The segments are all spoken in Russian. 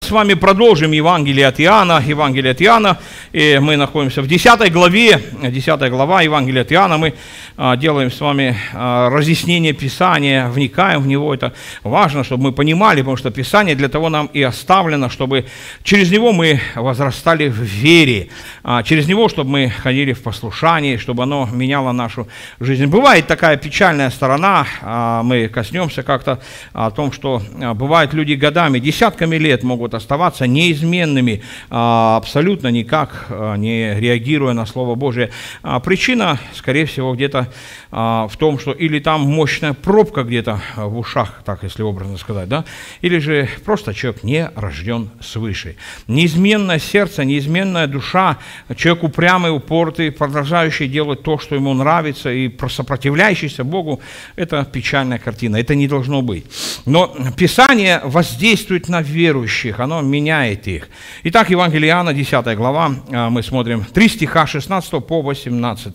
с вами продолжим Евангелие от Иоанна. Евангелие от Иоанна. И мы находимся в 10 главе. 10 глава Евангелия от Иоанна. Мы делаем с вами разъяснение Писания, вникаем в него. Это важно, чтобы мы понимали, потому что Писание для того нам и оставлено, чтобы через него мы возрастали в вере. Через него, чтобы мы ходили в послушании, чтобы оно меняло нашу жизнь. Бывает такая печальная сторона, мы коснемся как-то о том, что бывают люди годами, десятками лет могут оставаться неизменными, абсолютно никак не реагируя на Слово Божие. Причина, скорее всего, где-то в том, что или там мощная пробка где-то в ушах, так если образно сказать, да, или же просто человек не рожден свыше. Неизменное сердце, неизменная душа, человек упрямый, упоротый, продолжающий делать то, что ему нравится, и сопротивляющийся Богу, это печальная картина, это не должно быть. Но Писание воздействует на верующих, оно меняет их. Итак, Евангелие Иоанна, 10 глава, мы смотрим 3 стиха 16 по 18.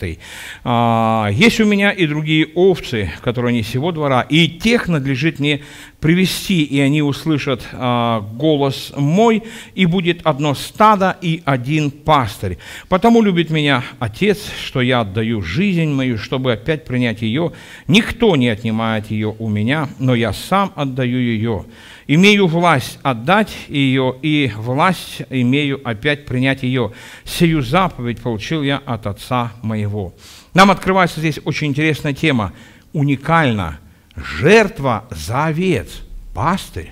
«Есть у меня и другие овцы, которые не сего двора, и тех надлежит мне привести, и они услышат голос мой, и будет одно стадо и один пастырь. Потому любит меня Отец, что я отдаю жизнь мою, чтобы опять принять ее. Никто не отнимает ее у меня, но я сам отдаю ее. Имею власть отдать ее, и власть имею опять принять ее. Сию заповедь получил я от Отца моего». Нам открывается здесь очень интересная тема, уникально. Жертва за овец, пастырь.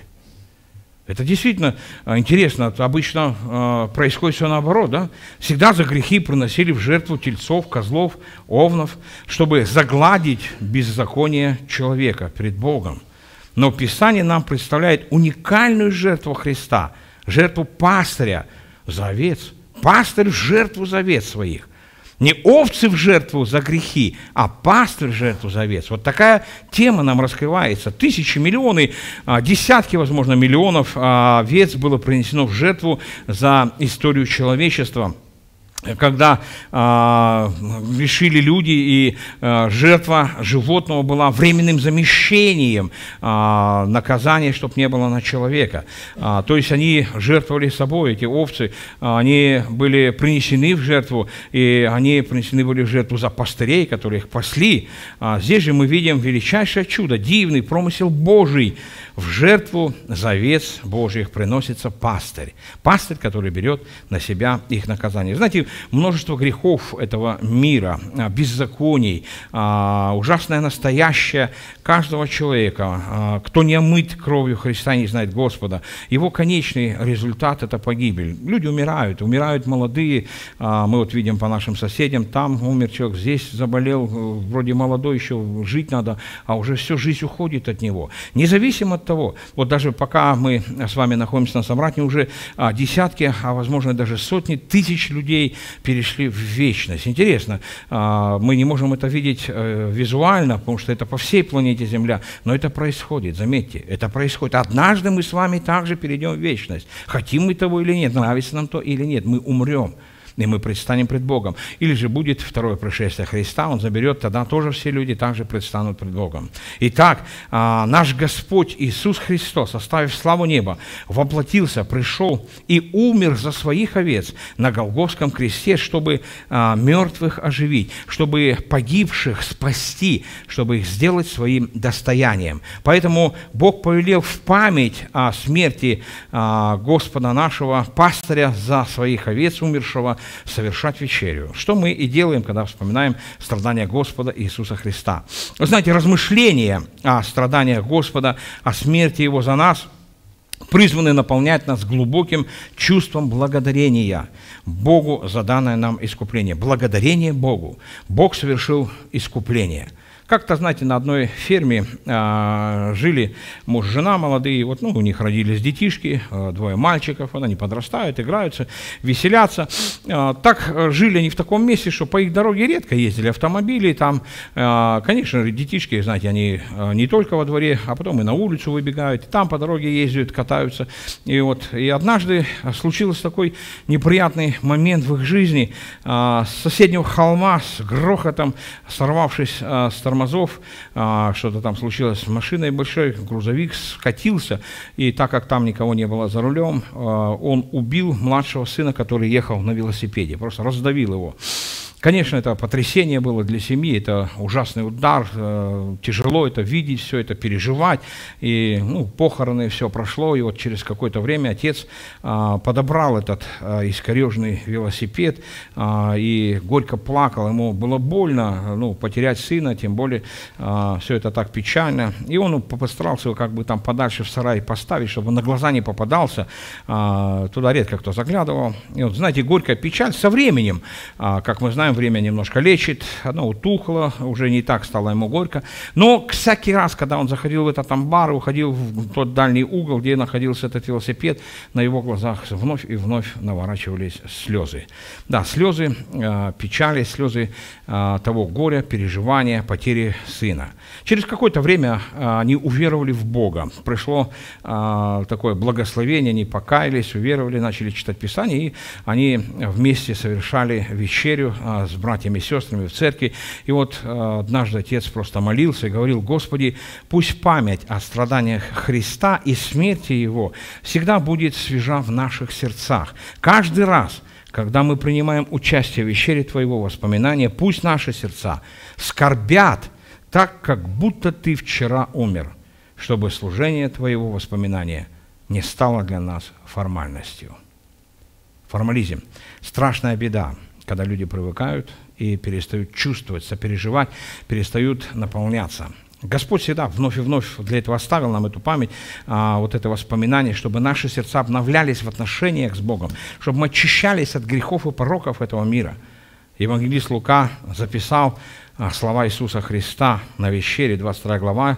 Это действительно интересно. Обычно происходит все наоборот. Да? Всегда за грехи приносили в жертву тельцов, козлов, овнов, чтобы загладить беззаконие человека перед Богом. Но Писание нам представляет уникальную жертву Христа, жертву пастыря за овец. Пастырь в жертву за овец своих. Не овцы в жертву за грехи, а пастырь в жертву за овец. Вот такая тема нам раскрывается. Тысячи, миллионы, десятки, возможно, миллионов овец было принесено в жертву за историю человечества. Когда грешили люди, и жертва животного была временным замещением наказания, чтобы не было на человека. То есть они жертвовали собой, эти овцы, они были принесены в жертву, и они принесены были в жертву за пастырей, которые их пасли. Здесь же мы видим величайшее чудо, дивный промысел Божий. В жертву за овец Божьих приносится пастырь. Пастырь, который берет на себя их наказание. Знаете, множество грехов этого мира, беззаконий, ужасное настоящее каждого человека, кто не омыт кровью Христа, не знает Господа, его конечный результат – это погибель. Люди умирают молодые. Мы вот видим по нашим соседям, там умер человек, здесь заболел, вроде молодой, еще жить надо, а уже всю жизнь уходит от него. Независимо от того, вот даже пока мы с вами находимся на собрании, уже десятки, а возможно даже сотни тысяч людей перешли в вечность. Интересно, мы не можем это видеть визуально, потому что это по всей планете Земля, но это происходит, заметьте, это происходит. Однажды мы с вами также перейдем в вечность. Хотим мы того или нет, нравится нам то или нет, мы умрем. И мы предстанем пред Богом. Или же будет второе пришествие Христа, Он заберет, тогда тоже все люди также предстанут пред Богом. Итак, наш Господь Иисус Христос, оставив славу неба, воплотился, пришел и умер за своих овец на Голгофском кресте, чтобы мертвых оживить, чтобы погибших спасти, чтобы их сделать своим достоянием. Поэтому Бог повелел в память о смерти Господа нашего, пастыря за своих овец умершего, совершать вечерю. Что мы и делаем, когда вспоминаем страдания Господа Иисуса Христа. Вы знаете, размышления о страданиях Господа, о смерти Его за нас призваны наполнять нас глубоким чувством благодарения Богу за данное нам искупление. Благодарение Богу. Бог совершил искупление. Как-то, знаете, на одной ферме жили муж и жена молодые, вот, у них родились детишки, двое мальчиков, они подрастают, играются, веселятся. Так жили они в таком месте, что по их дороге редко ездили автомобили, там, конечно, детишки, знаете, они не только во дворе, а потом и на улицу выбегают, и там по дороге ездят, катаются. И однажды случился такой неприятный момент в их жизни. С соседнего холма с грохотом, сорвавшись с тормозов, тормозов, что-то там случилось с машиной большой, грузовик скатился, и так как там никого не было за рулем, он убил младшего сына, который ехал на велосипеде, просто раздавил его. Конечно, это потрясение было для семьи, это ужасный удар, тяжело это видеть, все это переживать. И похороны, все прошло, и вот через какое-то время отец подобрал этот искореженный велосипед и горько плакал. Ему было больно потерять сына, тем более все это так печально. И он постарался его как бы там подальше в сарай поставить, чтобы на глаза не попадался. Туда редко кто заглядывал. И вот, знаете, горькая печаль со временем, как мы знаем, время немножко лечит, оно утухло, уже не так стало ему горько. Но всякий раз, когда он заходил в этот амбар, уходил в тот дальний угол, где находился этот велосипед, на его глазах вновь и вновь наворачивались слезы. Да, слезы печали, слезы того горя, переживания, потери сына. Через какое-то время они уверовали в Бога. Пришло такое благословение, они покаялись, уверовали, начали читать Писание, и они вместе совершали вечерю с братьями и сестрами в церкви. И вот однажды отец просто молился и говорил: Господи, пусть память о страданиях Христа и смерти Его всегда будет свежа в наших сердцах. Каждый раз, когда мы принимаем участие в вечере Твоего воспоминания, пусть наши сердца скорбят так, как будто Ты вчера умер, чтобы служение Твоего воспоминания не стало для нас формальностью. Формализм – страшная беда, когда люди привыкают и перестают чувствовать, сопереживать, перестают наполняться. Господь всегда вновь и вновь для этого оставил нам эту память, вот это воспоминание, чтобы наши сердца обновлялись в отношениях с Богом, чтобы мы очищались от грехов и пороков этого мира. Евангелист Лука записал слова Иисуса Христа на вечере, 22 глава,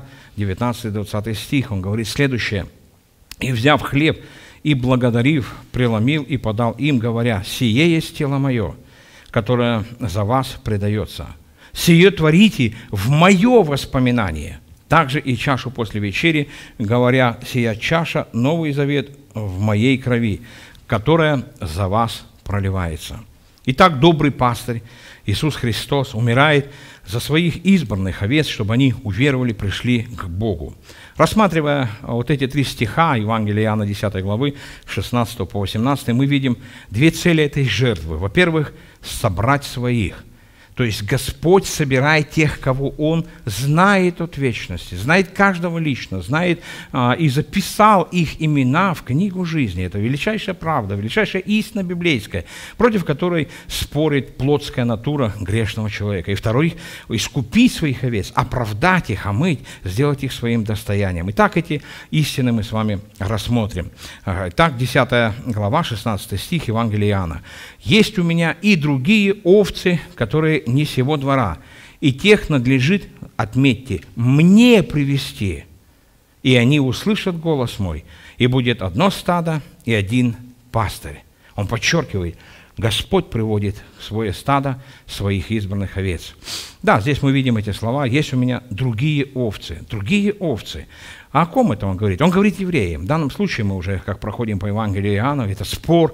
19-20 стих. Он говорит следующее: «И, взяв хлеб, и благодарив, преломил и подал им, говоря: сие есть тело мое, которое за вас предается. Сие творите в мое воспоминание. Также и чашу после вечери, говоря: сия чаша, новый завет в моей крови, которая за вас проливается». Итак, добрый пастырь Иисус Христос умирает за своих избранных овец, чтобы они уверовали, пришли к Богу. Рассматривая вот эти 3 стиха Евангелия Иоанна 10 главы, 16 по 18, мы видим 2 цели этой жертвы. Во-первых, собрать своих. То есть Господь собирает тех, кого Он знает от вечности, знает каждого лично, знает и записал их имена в книгу жизни. Это величайшая правда, величайшая истина библейская, против которой спорит плотская натура грешного человека. И второй, искупить своих овец, оправдать их, омыть, сделать их своим достоянием. Итак, эти истины мы с вами рассмотрим. Итак, 10 глава, 16 стих Евангелия Иоанна. «Есть у меня и другие овцы, которые не сего двора, и тех надлежит, отметьте, мне привести, и они услышат голос мой, и будет одно стадо и один пастырь». Он подчеркивает, Господь приводит в свое стадо своих избранных овец. Да, здесь мы видим эти слова: «Есть у меня другие овцы». Другие овцы. А о ком это он говорит? Он говорит евреям. В данном случае мы уже, как проходим по Евангелию Иоанна, это спор,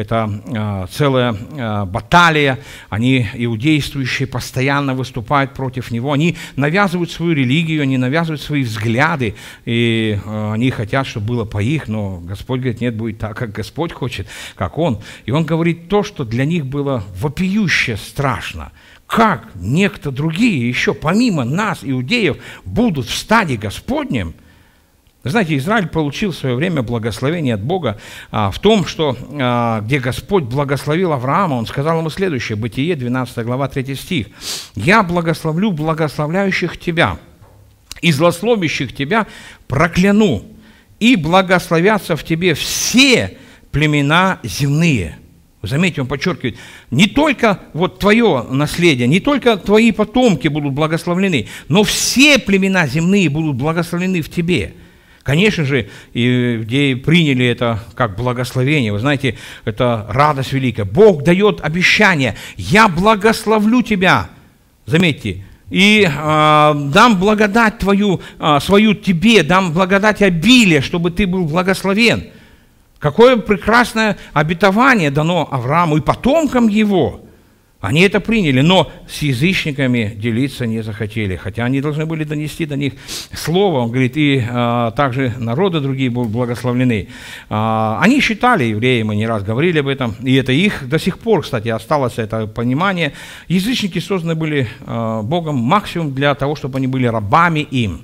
это целая баталия. Они, иудействующие, постоянно выступают против него. Они навязывают свою религию, они навязывают свои взгляды, и они хотят, чтобы было по их, но Господь говорит: нет, будет так, как Господь хочет, как Он. И Он говорит то, что для них было вопиюще страшно. Как некто другие еще, помимо нас, иудеев, будут в стаде Господнем? Вы знаете, Израиль получил в свое время благословение от Бога в том, что где Господь благословил Авраама, Он сказал ему следующее: Бытие, 12 глава, 3 стих. «Я благословлю благословляющих тебя, и злословящих тебя прокляну, и благословятся в тебе все племена земные». Вы заметьте, он подчеркивает, не только вот твое наследие, не только твои потомки будут благословлены, но все племена земные будут благословлены в тебе. Конечно же, иудеи приняли это как благословение. Вы знаете, это радость великая. Бог дает обещание: «Я благословлю тебя». Заметьте, и дам благодать твою, свою тебе, дам благодать обилие, чтобы ты был благословен. Какое прекрасное обетование дано Аврааму и потомкам его. Они это приняли, но с язычниками делиться не захотели, хотя они должны были донести до них слово. Он говорит, и также народы другие будут благословлены. Они считали, евреи, мы не раз говорили об этом, и это их до сих пор, кстати, осталось это понимание. Язычники созданы были Богом максимум для того, чтобы они были рабами им.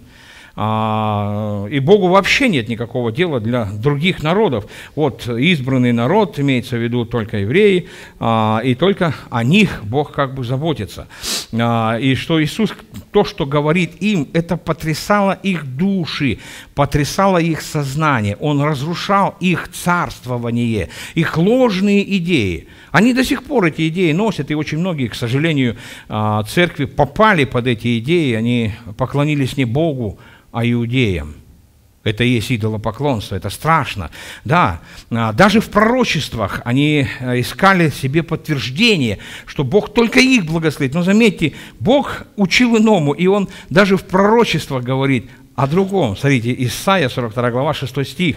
И Богу вообще нет никакого дела для других народов. Вот избранный народ, имеется в виду только евреи, и только о них Бог как бы заботится. И что Иисус, то, что говорит им, это потрясало их души, потрясало их сознание. Он разрушал их царствование, их ложные идеи. Они до сих пор эти идеи носят, и очень многие, к сожалению, церкви попали под эти идеи, они поклонились не Богу, а иудеям. Это и есть идолопоклонство, это страшно. Да, даже в пророчествах они искали себе подтверждение, что Бог только их благословит. Но заметьте, Бог учил иному, и Он даже в пророчествах говорит о другом. Смотрите, Исайя, 42 глава, 6 стих.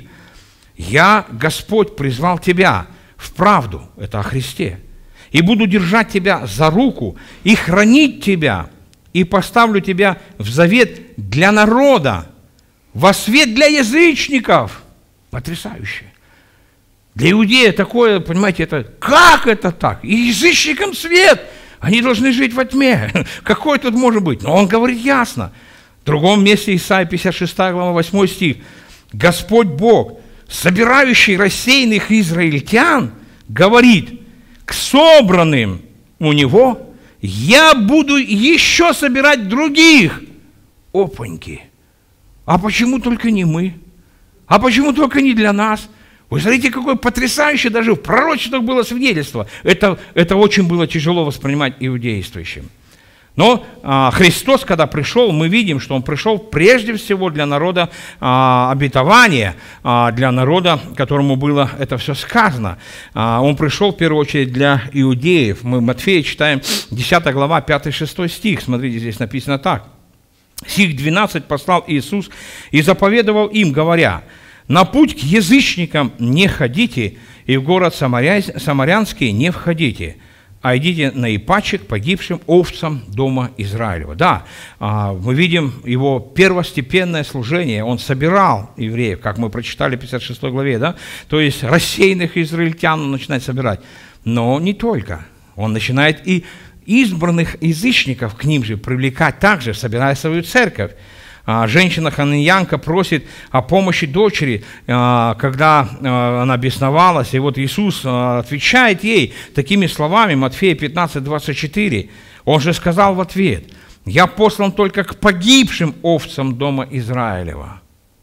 «Я, Господь, призвал тебя в правду», это о Христе, «и буду держать тебя за руку и хранить тебя, и поставлю тебя в завет для народа, во свет для язычников». Потрясающе. Для иудея такое, понимаете, это как это так? И язычникам свет. Они должны жить во тьме. Какой тут может быть? Но он говорит ясно. В другом месте Исайя 56 глава 8 стих. «Господь Бог, собирающий рассеянных израильтян, говорит, к собранным у Него я буду еще собирать других». Опаньки. А почему только не мы? А почему только не для нас? Вы смотрите, какое потрясающее даже в пророчествах было свидетельство. Это очень было тяжело воспринимать иудействующим. Но Христос, когда пришел, мы видим, что Он пришел прежде всего для народа обетования, для народа, которому было это все сказано. Он пришел в первую очередь для иудеев. Мы в Матфея читаем 10 глава 5-6 стих. Смотрите, здесь написано так. «Сих 12 послал Иисус и заповедовал им, говоря, на путь к язычникам не ходите, и в город Самарянский не входите, а идите на Ипаче к погибшим овцам дома Израилева». Да, мы видим его первостепенное служение. Он собирал евреев, как мы прочитали в 56 главе, да? То есть рассеянных израильтян он начинает собирать. Но не только. Он начинает и избранных язычников к ним же привлекать также, собирая свою церковь. Женщина хананьянка просит о помощи дочери, когда она бесновалась, и вот Иисус отвечает ей такими словами, Матфея 15:24. Он же сказал в ответ: «Я послан только к погибшим овцам дома Израилева».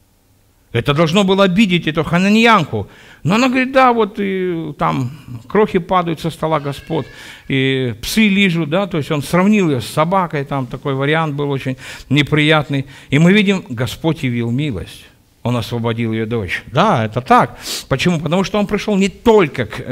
Это должно было обидеть эту хананьянку. Но она говорит: да, вот и там крохи падают со стола господ, и псы лижут, да, то есть он сравнил ее с собакой, там такой вариант был очень неприятный. И мы видим, Господь явил милость. Он освободил ее дочь. Да, это так. Почему? Потому что он пришел не только к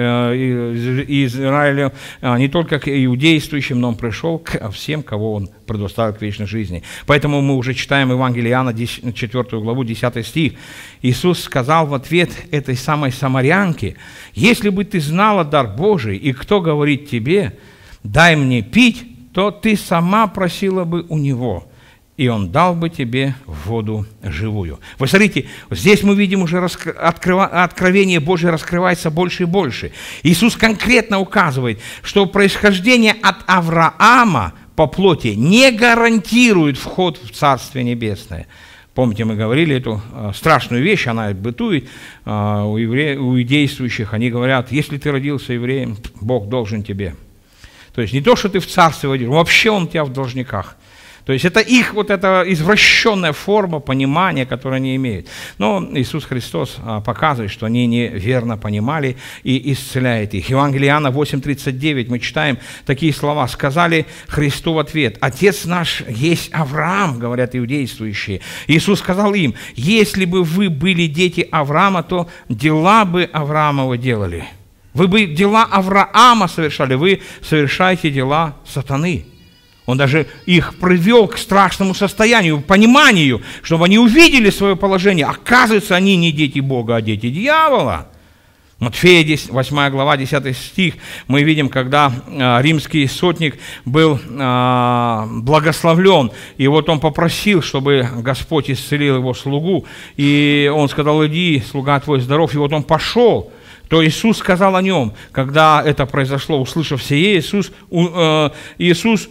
Израилю, не только к иудействующим, но он пришел к всем, кого он предоставил к вечной жизни. Поэтому мы уже читаем Евангелие Иоанна, 4 главу, 10 стих. Иисус сказал в ответ этой самой самарянке: «Если бы ты знала дар Божий, и кто говорит тебе, дай мне пить, то ты сама просила бы у Него, и Он дал бы тебе воду живую». Вы смотрите, здесь мы видим уже откровение Божие раскрывается больше и больше. Иисус конкретно указывает, что происхождение от Авраама по плоти не гарантирует вход в Царствие Небесное. Помните, мы говорили эту страшную вещь, она бытует у иудействующих. Они говорят: если ты родился евреем, Бог должен тебе. То есть не то, что ты в царстве войдешь, вообще Он у тебя в должниках. То есть это их вот эта извращенная форма понимания, которую они имеют. Но Иисус Христос показывает, что они неверно понимали, и исцеляет их. Евангелие Иоанна 8:39 мы читаем такие слова. «Сказали Христу в ответ: Отец наш есть Авраам», говорят иудействующие. Иисус сказал им: «Если бы вы были дети Авраама, то дела бы Авраамова делали». Вы бы дела Авраама совершали, вы совершаете дела сатаны. Он даже их привел к страшному состоянию, пониманию, чтобы они увидели свое положение. Оказывается, они не дети Бога, а дети дьявола. Матфея, 8 глава, 10 стих, мы видим, когда римский сотник был благословлен, и вот он попросил, чтобы Господь исцелил его слугу, и он сказал: иди, слуга твой здоров, и вот он пошел. То Иисус сказал о нем, когда это произошло, услышав сие, Иисус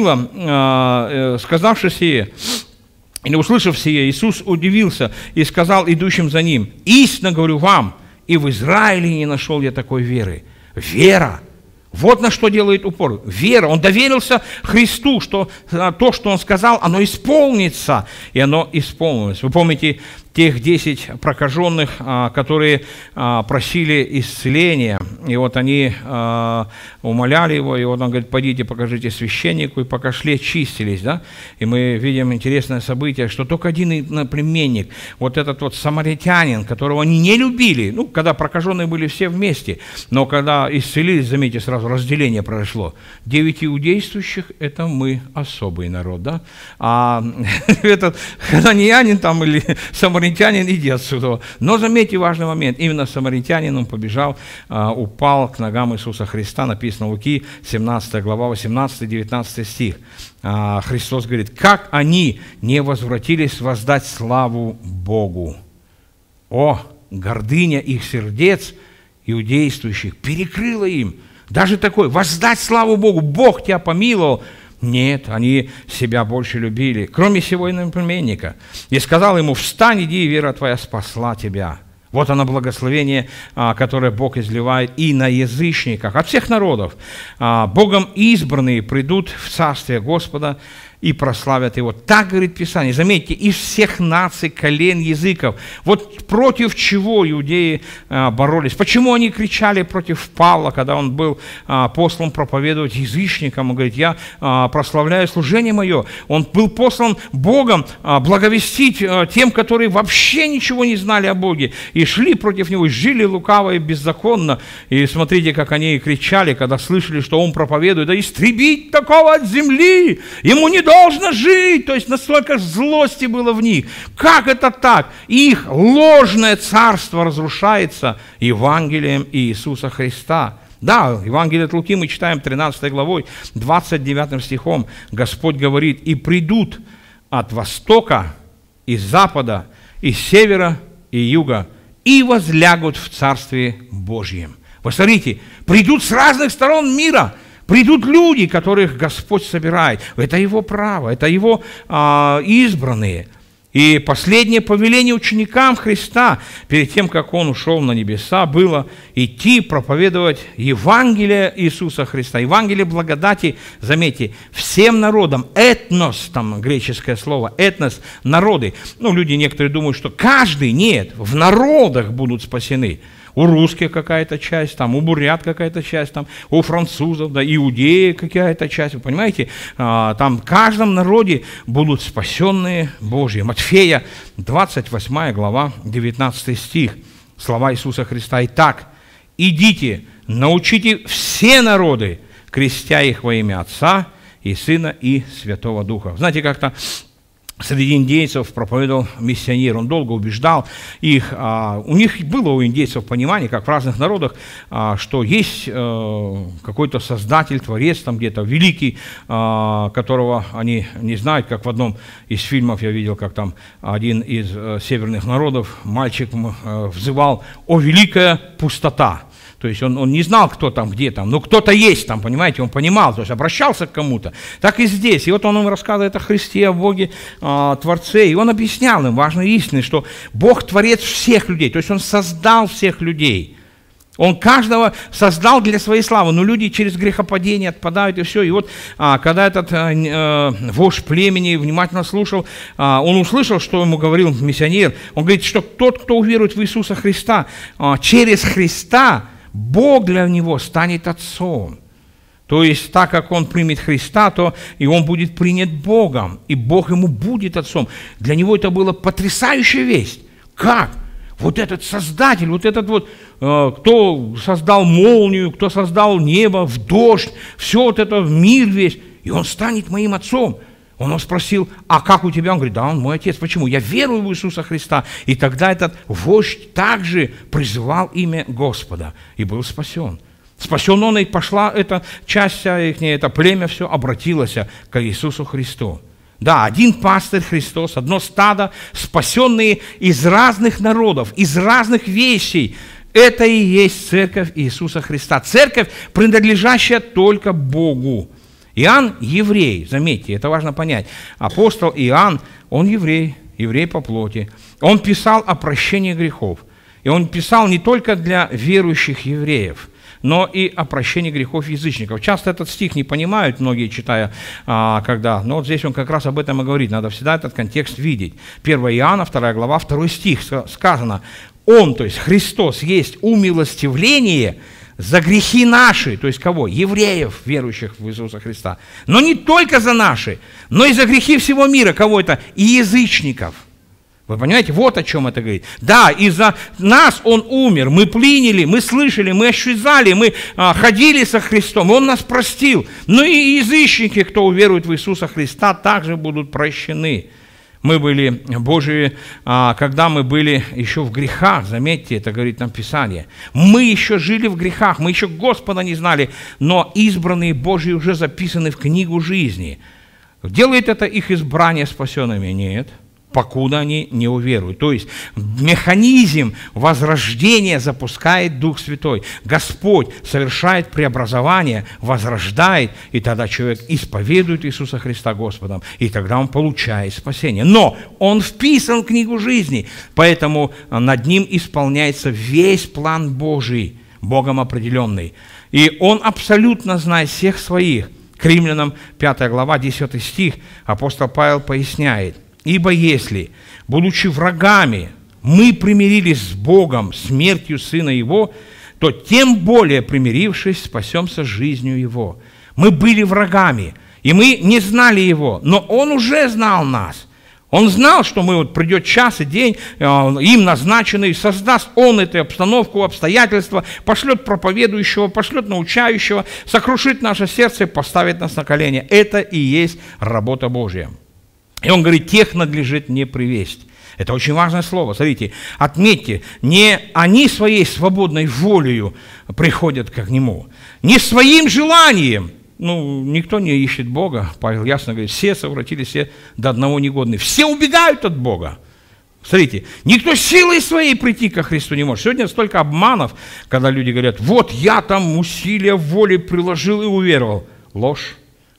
удивило, сказавши сие, или услышав сие, Иисус удивился и сказал идущим за ним: истинно говорю вам, и в Израиле не нашел я такой веры. Вера. Вот на что делает упор. Вера. Он доверился Христу, что то, что Он сказал, оно исполнится. И оно исполнилось. Вы помните тех 10 прокаженных, которые просили исцеления. И вот они умоляли его, и вот он говорит: пойдите, покажите священнику, и пока шли, чистились. Да? И мы видим интересное событие, что только один племенник, вот этот вот самаритянин, которого они не любили, ну, когда прокаженные были все вместе, но когда исцелились, заметьте, сразу разделение произошло. 9 иудействующих – это мы особый народ, да? А этот хананеянин там или самаритянин, иди отсюда. Но заметьте важный момент, именно самаритянин, он побежал, упал к ногам Иисуса Христа, написано в Луки, 17 глава, 18-19 стих. Христос говорит: как они не возвратились воздать славу Богу. О, гордыня их сердец, иудействующих, перекрыла им. Даже такой: воздать славу Богу, Бог тебя помиловал. Нет, они себя больше любили, кроме сего иноплеменника. И сказал ему: встань, иди, вера твоя спасла тебя. Вот оно благословение, которое Бог изливает и на язычниках, от всех народов. Богом избранные придут в царствие Господа и прославят Его. Так говорит Писание. Заметьте, из всех наций, колен, языков. Вот против чего иудеи боролись. Почему они кричали против Павла, когда он был послан проповедовать язычникам? Он говорит: я прославляю служение мое. Он был послан Богом благовестить тем, которые вообще ничего не знали о Боге. И шли против него, и жили лукаво и беззаконно. И смотрите, как они кричали, когда слышали, что он проповедует: да истребить такого от земли! Ему не должно жить. То есть настолько злости было в них. Как это так? Их ложное царство разрушается Евангелием Иисуса Христа. Да, Евангелие от Луки мы читаем 13 главой, 29 стихом. Господь говорит: и придут от востока, и запада, и севера, и юга, и возлягут в Царстве Божьем. Вы смотрите, придут с разных сторон мира. Придут люди, которых Господь собирает. Это Его право, это Его избранные. И последнее повеление ученикам Христа, перед тем, как Он ушел на небеса, было идти проповедовать Евангелие Иисуса Христа, Евангелие благодати, заметьте, всем народам. Этнос, там греческое слово, этнос, народы. Ну, люди некоторые думают, что каждый, нет, в народах будут спасены. У русских какая-то часть, там, у бурят какая-то часть, там, у французов, да, иудеи какая-то часть, вы понимаете? Там в каждом народе будут спасенные Божьи. Матфея, 28 глава, 19 стих, слова Иисуса Христа. Итак, идите, научите все народы, крестя их во имя Отца и Сына и Святого Духа. Знаете, как-то среди индейцев проповедовал миссионер, он долго убеждал их, у них было у индейцев понимание, как в разных народах, что есть какой-то создатель, творец там где-то, великий, которого они не знают, как в одном из фильмов я видел, как там один из северных народов, мальчик взывал: «О, великая пустота!» То есть он не знал, кто там, где там, но кто-то есть там, понимаете, он понимал, то есть обращался к кому-то. Так и здесь. И вот он им рассказывает о Христе, о Боге, Творце, и он объяснял им важные истины, что Бог творец всех людей, то есть Он создал всех людей. Он каждого создал для своей славы, но люди через грехопадение отпадают, и все. И вот, когда этот вождь племени внимательно слушал, он услышал, что ему говорил миссионер. Он говорит, что тот, кто уверует в Иисуса Христа, через Христа Бог для него станет отцом. То есть, так как он примет Христа, то и он будет принят Богом, и Бог ему будет отцом. Для него это была потрясающая весть. Как? Вот этот Создатель, вот этот вот, кто создал молнию, кто создал небо, в дождь, все вот это, мир весь, и он станет моим отцом. Он его спросил, а как у тебя? Он говорит, да, он мой отец. Почему? Я верую в Иисуса Христа. И тогда этот вождь также призывал имя Господа и был спасен. Спасен он, и пошла эта часть, это племя все обратилось к Иисусу Христу. Да, один пастырь Христос, одно стадо, спасенные из разных народов, из разных вещей. Это и есть церковь Иисуса Христа. Церковь, принадлежащая только Богу. Иоанн еврей, заметьте, это важно понять. Апостол Иоанн, он еврей по плоти. Он писал о прощении грехов. И он писал не только для верующих евреев, но и о прощении грехов язычников. Часто этот стих не понимают, многие читая, но вот здесь он как раз об этом и говорит. Надо всегда этот контекст видеть. 1 Иоанна, 2 глава, 2 стих сказано: Он, то есть Христос, есть умилостивление за грехи наши, то есть кого? Евреев, верующих в Иисуса Христа. Но не только за наши, но и за грехи всего мира. Кого это? И язычников. Вы понимаете, вот о чем это говорит. Да, из-за нас Он умер, мы приняли, мы слышали, мы ощущали, мы ходили со Христом, Он нас простил. Но и язычники, кто уверует в Иисуса Христа, также будут прощены. Мы были Божии, когда мы были еще в грехах, заметьте, это говорит нам Писание. Мы еще жили в грехах, мы еще Господа не знали, но избранные Божьи уже записаны в книгу жизни. Делает это их избрание спасенными? Нет. Покуда они не уверуют. То есть механизм возрождения запускает Дух Святой. Господь совершает преобразование, возрождает, и тогда человек исповедует Иисуса Христа Господом, и тогда он получает спасение. Но он вписан в книгу жизни, поэтому над ним исполняется весь план Божий, Богом определенный. И он абсолютно знает всех своих. К Римлянам 5 глава, 10 стих, апостол Павел поясняет: «Ибо если, будучи врагами, мы примирились с Богом смертью Сына Его, то тем более, примирившись, спасемся жизнью Его». Мы были врагами, и мы не знали Его, но Он уже знал нас. Он знал, что придет час и день, им назначенный, создаст Он эту обстановку, обстоятельства, пошлет проповедующего, пошлет научающего, сокрушит наше сердце, поставит нас на колени. Это и есть работа Божья. И он говорит, тех надлежит не привесть. Это очень важное слово. Смотрите, отметьте, не они своей свободной волею приходят к Нему, не своим желанием. Никто не ищет Бога. Павел ясно говорит, все совратились, все до одного негодны. Все убегают от Бога. Смотрите, никто силой своей прийти ко Христу не может. Сегодня столько обманов, когда люди говорят, вот я там усилия воли приложил и уверовал. Ложь.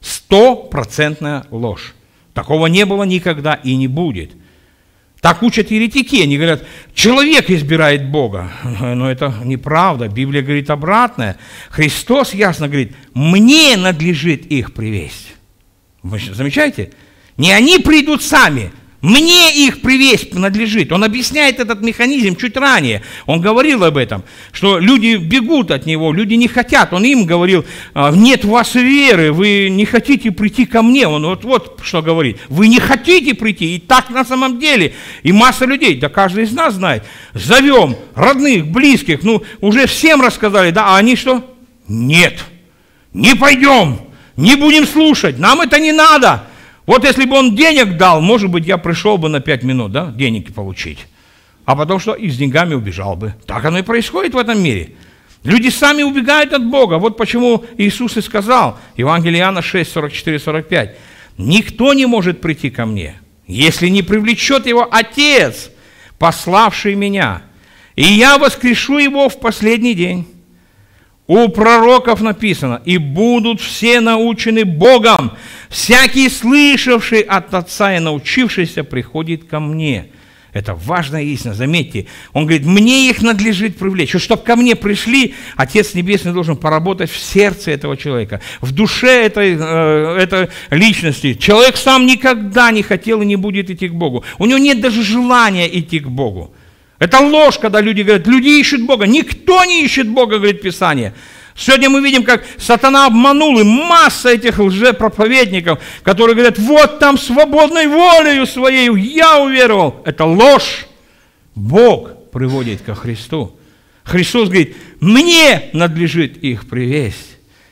100% ложь. Такого не было никогда и не будет. Так учат еретики. Они говорят, человек избирает Бога. Но это неправда. Библия говорит обратное. Христос ясно говорит, мне надлежит их привесть. Вы замечаете? Не они придут сами. Мне их привесть надлежит. Он объясняет этот механизм чуть ранее. Он говорил об этом, что люди бегут от Него, люди не хотят. Он им говорил, нет у вас веры, вы не хотите прийти ко мне. Он вот что говорит. Вы не хотите прийти. И так на самом деле. И масса людей, да каждый из нас знает. Зовем родных, близких, уже всем рассказали, да, а они что? Нет, не пойдем, не будем слушать, нам это не надо. Вот если бы он денег дал, может быть, я пришел бы на 5 минут, да, денег получить. А потом что? И с деньгами убежал бы. Так оно и происходит в этом мире. Люди сами убегают от Бога. Вот почему Иисус и сказал, Евангелие Иоанна 6, 44-45, «Никто не может прийти ко мне, если не привлечет его Отец, пославший меня, и я воскрешу его в последний день». У пророков написано, «И будут все научены Богом, всякий, слышавший от Отца и научившийся, приходит ко мне». Это важная истина, заметьте. Он говорит, мне их надлежит привлечь. Чтобы ко мне пришли, Отец Небесный должен поработать в сердце этого человека, в душе этой личности. Человек сам никогда не хотел и не будет идти к Богу. У него нет даже желания идти к Богу. Это ложь, когда люди говорят, люди ищут Бога. Никто не ищет Бога, говорит Писание. Сегодня мы видим, как сатана обманул, и масса этих лжепроповедников, которые говорят, вот там свободной волею своей я уверовал. Это ложь. Бог приводит ко Христу. Христос говорит, мне надлежит их привесть.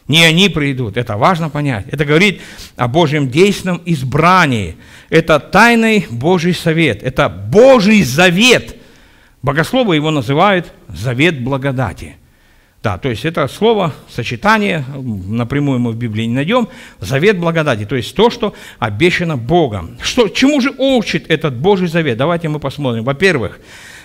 не они придут. Это важно понять. Это говорит о Божьем действенном избрании. Это тайный Божий совет. Это Божий завет. Богословы его называют завет благодати. Да, то есть это слово, сочетание, напрямую мы в Библии не найдем, завет благодати, то есть то, что обещано Богом. Чему же учит этот Божий завет? Давайте мы посмотрим. Во-первых,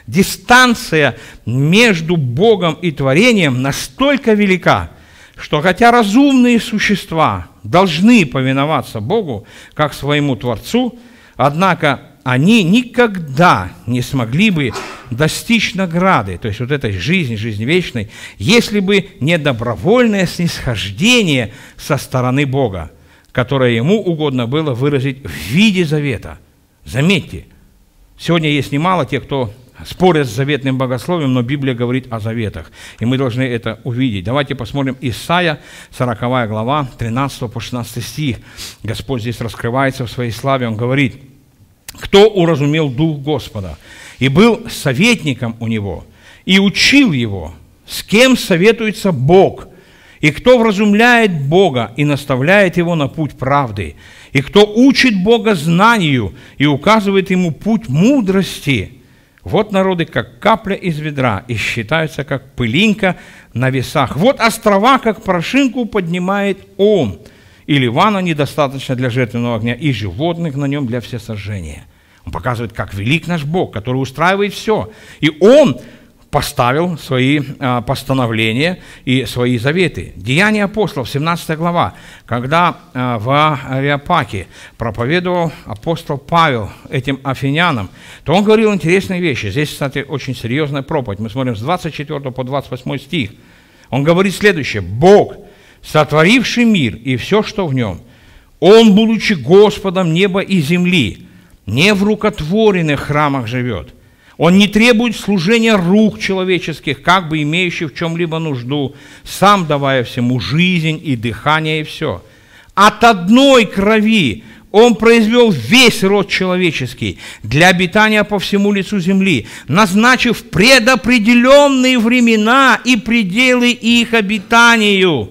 дистанция между Богом и творением настолько велика, что хотя разумные существа должны повиноваться Богу, как своему Творцу, однако они никогда не смогли бы достичь награды, то есть вот этой жизни вечной, если бы не добровольное снисхождение со стороны Бога, которое Ему угодно было выразить в виде завета. Заметьте, сегодня есть немало тех, кто спорят с заветным богословием, но Библия говорит о заветах, и мы должны это увидеть. Давайте посмотрим Исайя, 40 глава, 13 по 16 стих. Господь здесь раскрывается в своей славе, Он говорит: «Кто уразумел Дух Господа, и был советником у Него, и учил Его, с кем советуется Бог, и кто вразумляет Бога и наставляет Его на путь правды, и кто учит Бога знанию и указывает Ему путь мудрости. Вот народы, как капля из ведра, и считаются, как пылинка на весах. Вот острова, как порошинку поднимает Он, и Ливана недостаточно для жертвенного огня, и животных на нем для всесожжения». Он показывает, как велик наш Бог, который устраивает все. И Он поставил свои постановления и свои заветы. Деяния апостолов, 17 глава, когда в Ареопаге проповедовал апостол Павел этим афинянам, то он говорил интересные вещи. Здесь, кстати, очень серьезная проповедь. Мы смотрим с 24 по 28 стих. Он говорит следующее: «Бог, сотворивший мир и все, что в нем, Он, будучи Господом неба и земли, не в рукотворенных храмах живет. Он не требует служения рук человеческих, как бы имеющих в чем-либо нужду, сам давая всему жизнь и дыхание и все. От одной крови Он произвел весь род человеческий для обитания по всему лицу земли, назначив предопределенные времена и пределы их обитанию,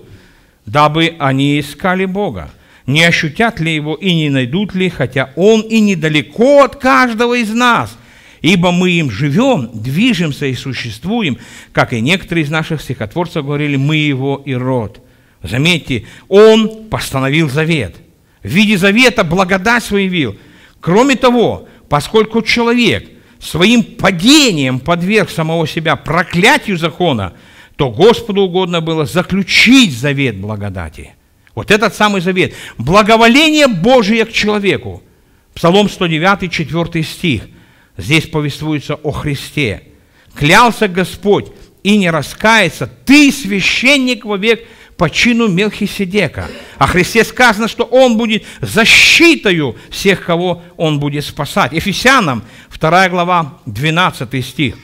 дабы они искали Бога. Не ощутят ли Его и не найдут ли, хотя Он и недалеко от каждого из нас, ибо мы им живем, движемся и существуем, как и некоторые из наших стихотворцев говорили, мы Его и род». Заметьте, Он постановил завет. В виде завета благодать свою явил. Кроме того, поскольку человек своим падением подверг самого себя проклятию закона, то Господу угодно было заключить завет благодати. Вот этот самый завет. Благоволение Божие к человеку. Псалом 109, 4 стих. Здесь повествуется о Христе. «Клялся Господь, и не раскается, ты священник вовек по чину Мелхиседека». О Христе сказано, что Он будет защитою всех, кого Он будет спасать. Ефесянам, 2 глава, 12 стих.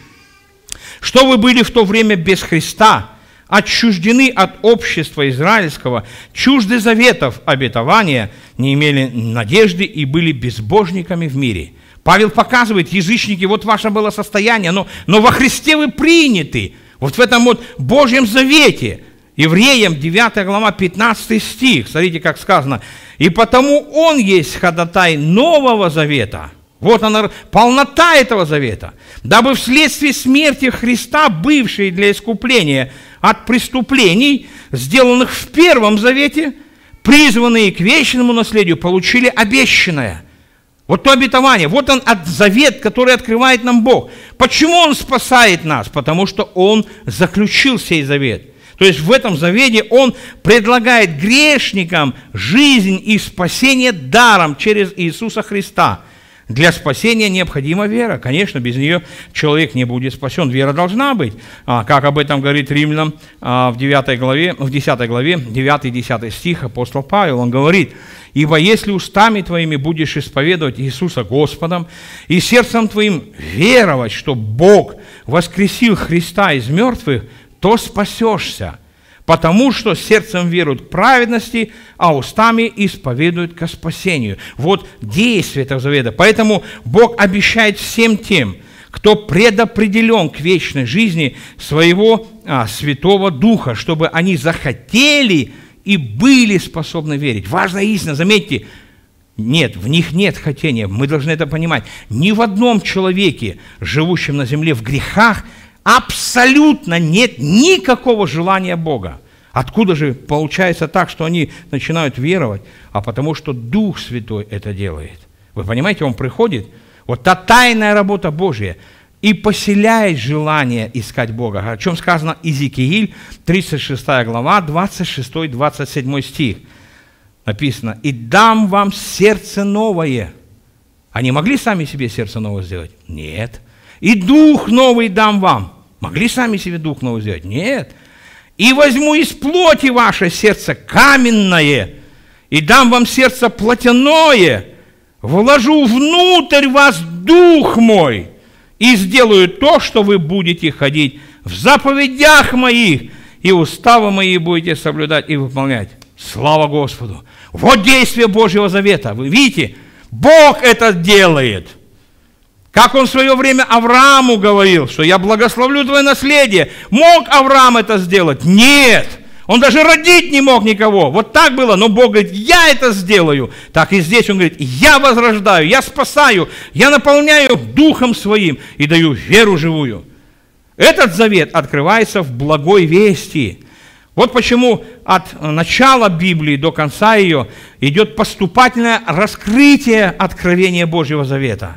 «Что вы были в то время без Христа, отчуждены от общества израильского, чужды заветов обетования, не имели надежды и были безбожниками в мире». Павел показывает: язычники, вот ваше было состояние, но во Христе вы приняты. Вот в этом вот Божьем завете. Евреям 9 глава 15 стих. Смотрите, как сказано: «И потому Он есть ходатай нового завета». Вот она, полнота этого завета. «Дабы вследствие смерти Христа, бывшей для искупления от преступлений, сделанных в Первом завете, призванные к вечному наследию, получили обещанное». Вот то обетование, вот он завет, который открывает нам Бог. Почему Он спасает нас? Потому что Он заключил сей завет. То есть в этом завете Он предлагает грешникам жизнь и спасение даром через Иисуса Христа. Для спасения необходима вера. Конечно, без нее человек не будет спасен. Вера должна быть. Как об этом говорит Римлянам в 10 главе, 9-10 стих апостол Павел. Он говорит: «Ибо если устами твоими будешь исповедовать Иисуса Господом и сердцем твоим веровать, что Бог воскресил Христа из мертвых, то спасешься, потому что сердцем веруют к праведности, а устами исповедуют ко спасению». Вот действие этого завета. Поэтому Бог обещает всем тем, кто предопределен к вечной жизни, своего Святого Духа, чтобы они захотели и были способны верить. Важная истина, заметьте, нет, в них нет хотения, мы должны это понимать. Ни в одном человеке, живущем на земле в грехах, абсолютно нет никакого желания Бога. Откуда же получается так, что они начинают веровать? А потому что Дух Святой это делает. Вы понимаете, Он приходит, вот та тайная работа Божья, и поселяет желание искать Бога. О чем сказано Иезекииль, 36 глава, 26-27 стих. Написано: «И дам вам сердце новое». Они могли сами себе сердце новое сделать? Нет. «И дух новый дам вам». Могли сами себе дух новый сделать? Нет. «И возьму из плоти ваше сердце каменное, и дам вам сердце плотяное, вложу внутрь вас дух мой, и сделаю то, что вы будете ходить в заповедях моих, и уставы мои будете соблюдать и выполнять». Слава Господу! Вот действие Божьего завета. Вы видите, Бог это делает. Как Он в свое время Аврааму говорил, что я благословлю твое наследие. Мог Авраам это сделать? Нет. Он даже родить не мог никого. Вот так было. Но Бог говорит: я это сделаю. Так и здесь Он говорит: я возрождаю, я спасаю, я наполняю Духом Своим и даю веру живую. Этот завет открывается в благой вести. Вот почему от начала Библии до конца ее идет поступательное раскрытие откровения Божьего завета.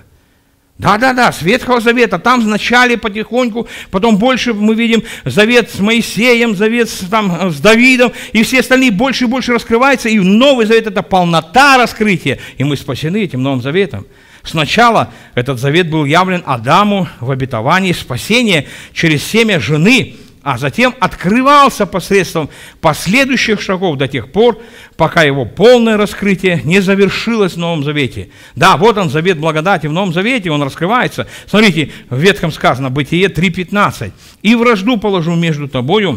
Да, с Ветхого Завета, там вначале потихоньку, потом больше мы видим завет с Моисеем, завет с Давидом, и все остальные больше и больше раскрываются, и Новый Завет – это полнота раскрытия, и мы спасены этим Новым Заветом. Сначала этот завет был явлен Адаму в обетовании спасения через семя жены, а затем открывался посредством последующих шагов до тех пор, пока его полное раскрытие не завершилось в Новом Завете. Да, вот он, завет благодати в Новом Завете, он раскрывается. Смотрите, в Ветхом сказано, Бытие 3:15. «И вражду положу между тобою,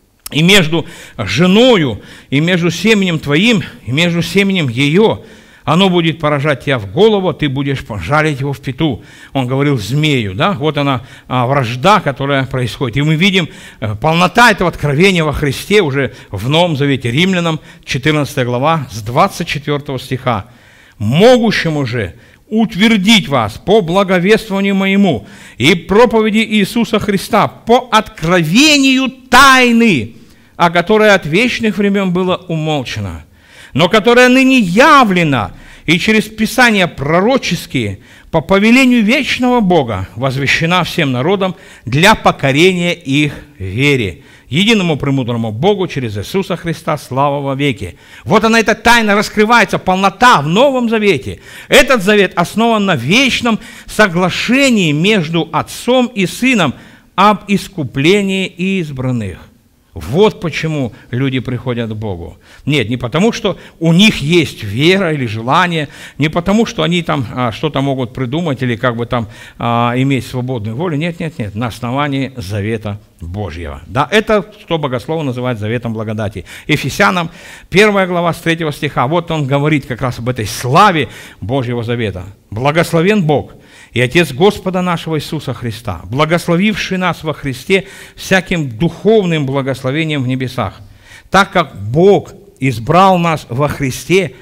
и между женою, и между семенем твоим, и между семенем ее. Оно будет поражать тебя в голову, а ты будешь жалить его в пяту». Он говорил змею, да? Вот она, вражда, которая происходит. И мы видим полнота этого откровения во Христе уже в Новом Завете. Римлянам 14 глава с 24 стиха. «Могущему же утвердить вас по благовествованию моему и проповеди Иисуса Христа, по откровению тайны, о которой от вечных времен было умолчено, но которая ныне явлена и через Писания пророческие по повелению вечного Бога возвещена всем народам для покорения их вере. Единому премудрому Богу через Иисуса Христа слава во веки». Вот она, эта тайна раскрывается, полнота в Новом Завете. Этот завет основан на вечном соглашении между Отцом и Сыном об искуплении избранных. Вот почему люди приходят к Богу. Нет, не потому, что у них есть вера или желание, не потому, что они там что-то могут придумать или как бы там иметь свободную волю. Нет, на основании завета Божьего. Да, это что богословы называют заветом благодати. Ефесянам 1 глава с 3 стиха. Вот он говорит как раз об этой славе Божьего завета. «Благословен Бог и Отец Господа нашего Иисуса Христа, благословивший нас во Христе всяким духовным благословением в небесах, так как Бог избрал нас во Христе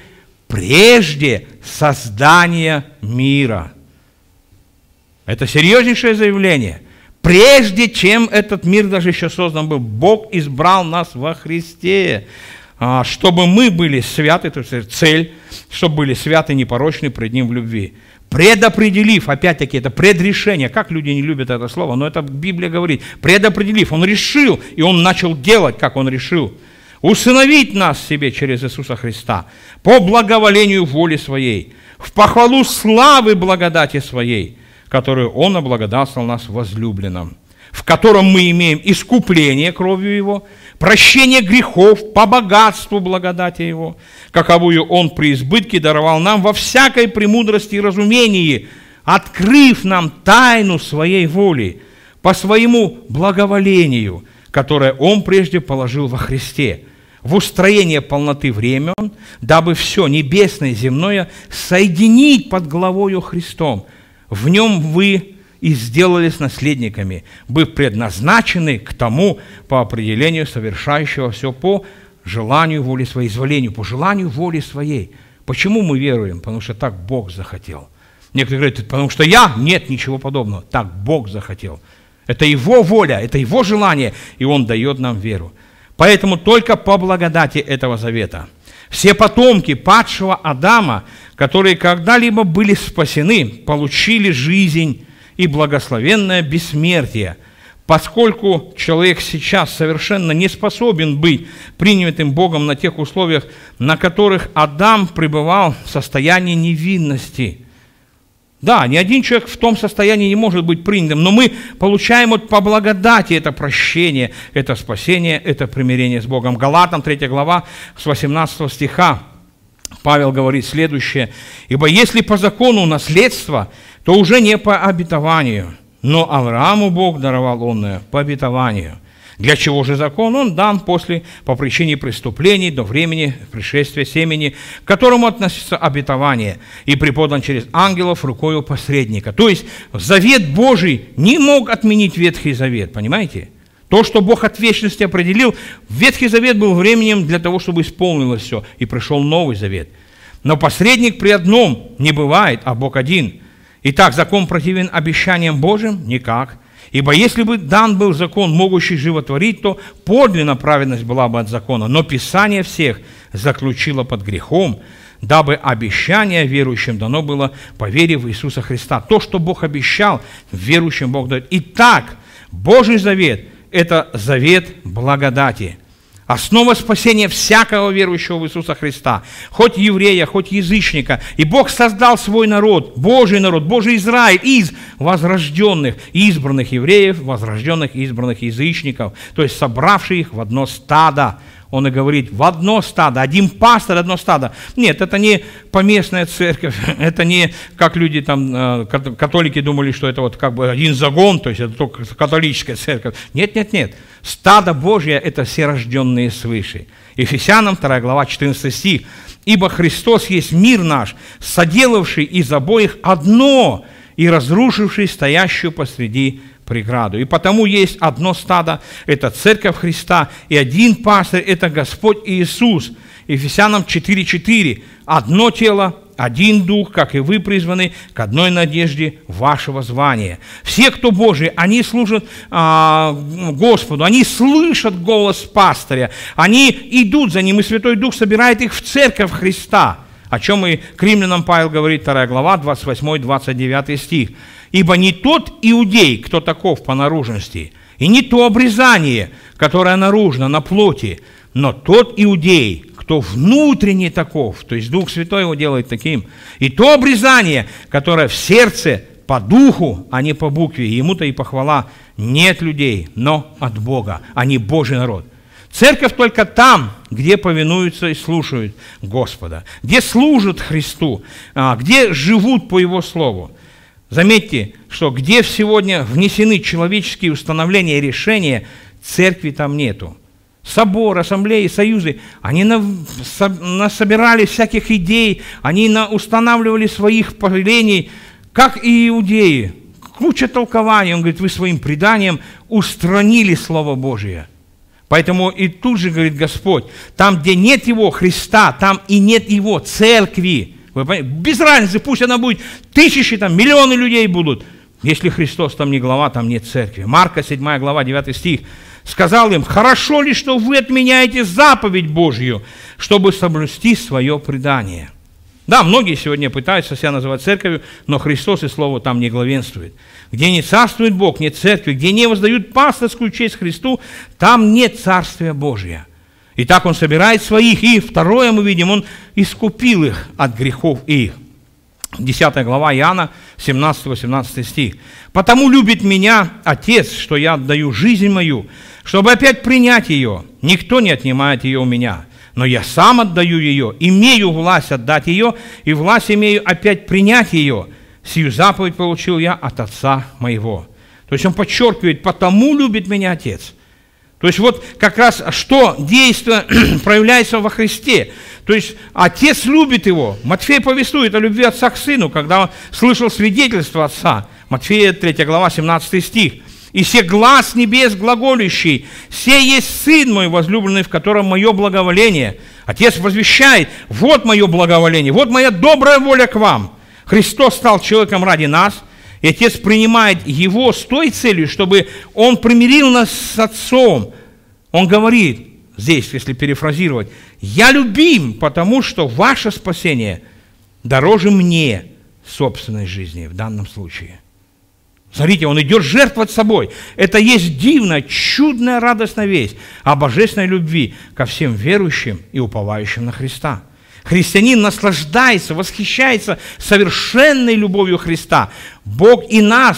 прежде создания мира». Это серьезнейшее заявление. Прежде чем этот мир даже еще создан был, Бог избрал нас во Христе, чтобы мы были святы, то есть цель, чтобы были святы, непорочны пред Ним в любви. Предопределив, опять-таки, это предрешение. Как люди не любят это слово, но это Библия говорит. Предопределив, Он решил, и Он начал делать, как Он решил. Усыновить нас себе через Иисуса Христа по благоволению воли Своей, в похвалу славы благодати Своей, которую Он облагодатствовал нас возлюбленным, в котором мы имеем искупление кровью Его, прощение грехов по богатству благодати Его, каковую Он при избытке даровал нам во всякой премудрости и разумении, открыв нам тайну Своей воли по Своему благоволению, которое Он прежде положил во Христе, в устроение полноты времен, дабы все небесное и земное соединить под главою Христом. В Нем вы и сделались наследниками, быв предназначены к тому по определению совершающего все по желанию воли своей, изволению, по желанию воли своей. Почему мы веруем? Потому что так Бог захотел. Некоторые говорят, потому что я? Нет, ничего подобного. Так Бог захотел. Это Его воля, это Его желание, и Он дает нам веру. Поэтому только по благодати этого завета все потомки падшего Адама, которые когда-либо были спасены, получили жизнь и благословенное бессмертие, поскольку человек сейчас совершенно не способен быть принятым Богом на тех условиях, на которых Адам пребывал в состоянии невинности. Да, ни один человек в том состоянии не может быть принятым, но мы получаем вот по благодати это прощение, это спасение, это примирение с Богом. Галатам 3 глава с 18 стиха Павел говорит следующее: «Ибо если по закону наследство, то уже не по обетованию, но Аврааму Бог даровал онное по обетованию. Для чего же закон? Он дан по причине преступлений до времени пришествия семени, к которому относится обетование, и преподан через ангелов рукою посредника». То есть завет Божий не мог отменить Ветхий Завет, понимаете? То, что Бог от вечности определил, Ветхий Завет был временем для того, чтобы исполнилось все, и пришел Новый Завет. Но посредник при одном не бывает, а Бог один. Итак, закон противен обещаниям Божьим? Никак. Ибо если бы дан был закон, могущий животворить, то подлинно праведность была бы от закона. Но Писание всех заключило под грехом, дабы обещание верующим дано было по вере в Иисуса Христа. То, что Бог обещал, верующим Бог дает. Итак, Божий завет – это завет благодати. Основа спасения всякого верующего в Иисуса Христа, хоть еврея, хоть язычника. И Бог создал свой народ, Божий Израиль, из возрожденных, избранных евреев, возрожденных, избранных язычников, то есть собравших их в одно стадо. Он и говорит, в одно стадо, один пастырь, одно стадо. Нет, это не поместная церковь, это не, как люди там, католики думали, что это вот как бы один загон, то есть это только католическая церковь. Нет, нет, нет. Стадо Божье – это все рожденные свыше. Ефесянам 2 глава 14 стих. «Ибо Христос есть мир наш, соделавший из обоих одно и разрушивший стоящую посреди преграду. И потому есть одно стадо, это Церковь Христа, и один пастырь, это Господь Иисус». Ефесянам 4:4. «Одно тело, один дух, как и вы призваны к одной надежде вашего звания». Все, кто Божий, они служат Господу, они слышат голос пастыря, они идут за ним, и Святой Дух собирает их в Церковь Христа. О чем и к римлянам Павел говорит, 2 глава, 28-29 стих. «Ибо не тот иудей, кто таков по наружности, и не то обрезание, которое наружно, на плоти, но тот иудей, кто внутренне таков», то есть Дух Святой его делает таким, «и то обрезание, которое в сердце по духу, а не по букве, ему-то и похвала не от людей, но от Бога». Они Божий народ. Церковь только там, где повинуются и слушают Господа, где служат Христу, где живут по Его Слову. Заметьте, что где сегодня внесены человеческие установления и решения, церкви там нету. Собор, ассамблеи, союзы, они насобирали всяких идей, они устанавливали своих повелений, как и иудеи. Куча толкований. Он говорит, вы своим преданием устранили Слово Божие. Поэтому и тут же, говорит Господь, там, где нет Его, Христа, там и нет Его, церкви. Вы понимаете? Без разницы, пусть она будет тысячи, там, миллионы людей будут. Если Христос там не глава, там нет церкви. Марка 7 глава, 9 стих. «Сказал им, хорошо ли, что вы отменяете заповедь Божью, чтобы соблюсти свое предание». Да, многие сегодня пытаются себя называть церковью, но Христос и Слово там не главенствует. Где не царствует Бог, нет церкви, где не воздают пастырскую честь Христу, там нет Царствия Божия. И так Он собирает своих, и второе мы видим, Он искупил их от грехов их. 10 глава Иоанна, 17-18 стих. «Потому любит меня Отец, что я отдаю жизнь мою, чтобы опять принять ее. Никто не отнимает ее у меня, но я сам отдаю ее, имею власть отдать ее, и власть имею опять принять ее. Сию заповедь получил я от Отца моего». То есть Он подчеркивает, потому любит меня Отец. То есть вот как раз что действие проявляется во Христе. То есть Отец любит Его. Матфей повествует о любви Отца к Сыну, когда он слышал свидетельство Отца. Матфея 3 глава, 17 стих. И се глас небес глаголющий: «Се есть Сын мой возлюбленный, в котором мое благоволение». Отец возвещает: вот мое благоволение, вот моя добрая воля к вам. Христос стал человеком ради нас, и Отец принимает Его с той целью, чтобы Он примирил нас с Отцом. Он говорит здесь, если перефразировать: «Я любим, потому что ваше спасение дороже мне собственной жизни» в данном случае. Смотрите, Он идет жертвовать собой. Это есть дивная, чудная, радостная весть о божественной любви ко всем верующим и уповающим на Христа. Христианин наслаждается, восхищается совершенной любовью Христа. Бог и нас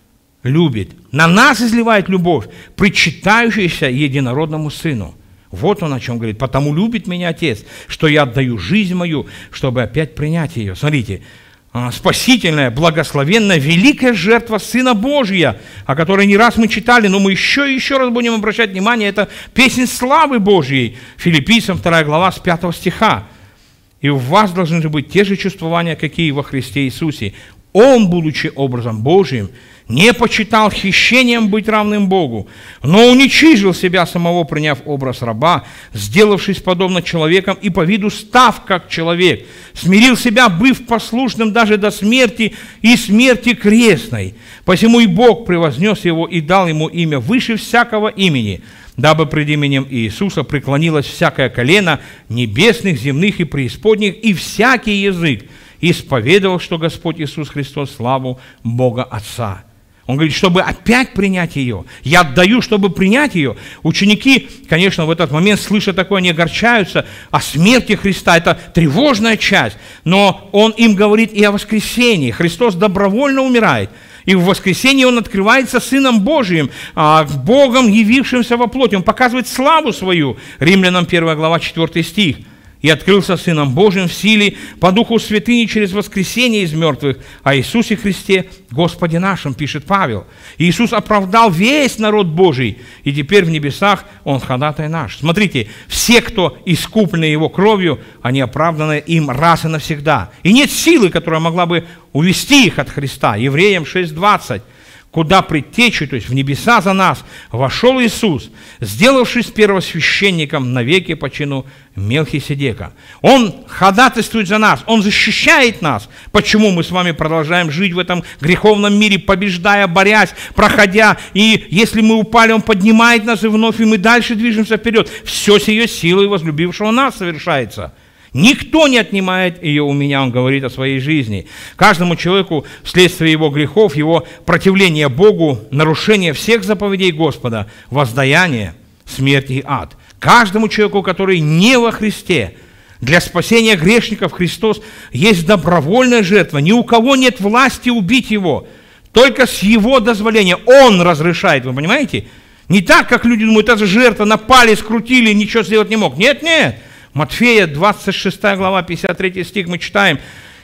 любит, на нас изливает любовь, причитающаяся единородному Сыну. Вот Он о чем говорит: «Потому любит меня Отец, что я отдаю жизнь мою, чтобы опять принять ее». Смотрите, спасительная, благословенная, великая жертва Сына Божия, о которой не раз мы читали, но мы еще и еще раз будем обращать внимание, это песнь славы Божьей, Филиппийцам 2 глава с 5 стиха. «И у вас должны быть те же чувствования, какие во Христе Иисусе. Он, будучи образом Божиим, не почитал хищением быть равным Богу, но уничижил себя самого, приняв образ раба, сделавшись подобно человеком и по виду став как человек, смирил себя, быв послушным даже до смерти и смерти крестной. Посему и Бог превознес его и дал ему имя выше всякого имени, дабы пред именем Иисуса преклонилось всякое колено небесных, земных и преисподних, и всякий язык исповедовал, что Господь Иисус Христос славу Бога Отца». Он говорит, чтобы опять принять ее. Я отдаю, чтобы принять ее. Ученики, конечно, в этот момент, слыша такое, они огорчаются о смерти Христа. Это тревожная часть. Но Он им говорит и о воскресении. Христос добровольно умирает. И в воскресении Он открывается Сыном Божиим, Богом, явившимся во плоти. Он показывает славу свою. Римлянам 1 глава 4 стих. «И открылся Сыном Божиим в силе по Духу святыни через воскресение из мертвых о Иисусе Христе, Господе нашим», пишет Павел. Иисус оправдал весь народ Божий, и теперь в небесах Он ходатай наш. Смотрите, все, кто искуплены Его кровью, они оправданы им раз и навсегда. И нет силы, которая могла бы увести их от Христа. Евреям 6:20. «Куда предтечью, то есть в небеса за нас, вошел Иисус, сделавшись первосвященником навеки по чину Мелхиседека». Он ходатайствует за нас, Он защищает нас. Почему мы с вами продолжаем жить в этом греховном мире, побеждая, борясь, проходя, и если мы упали, Он поднимает нас и вновь, и мы дальше движемся вперед. Все сие силой возлюбившего нас совершается. Никто не отнимает ее у меня, Он говорит о своей жизни. Каждому человеку вследствие его грехов, его противления Богу, нарушение всех заповедей Господа, воздаяние, смерть и ад. Каждому человеку, который не во Христе, для спасения грешников Христос есть добровольная жертва. Ни у кого нет власти убить Его. Только с Его дозволения Он разрешает, вы понимаете? Не так, как люди думают, это жертва, напали, скрутили, ничего сделать не мог. Нет, нет. Матфея, 26 глава, 53 стих, мы читаем,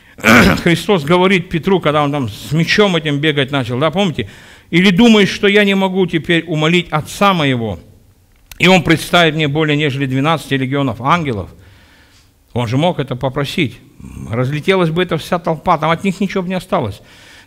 Христос говорит Петру, когда он там с мечом этим бегать начал, да, помните? «Или думаешь, что я не могу теперь умолить Отца моего, и Он представит мне более нежели 12 легионов ангелов?» Он же мог это попросить. Разлетелась бы эта вся толпа, там от них ничего бы не осталось.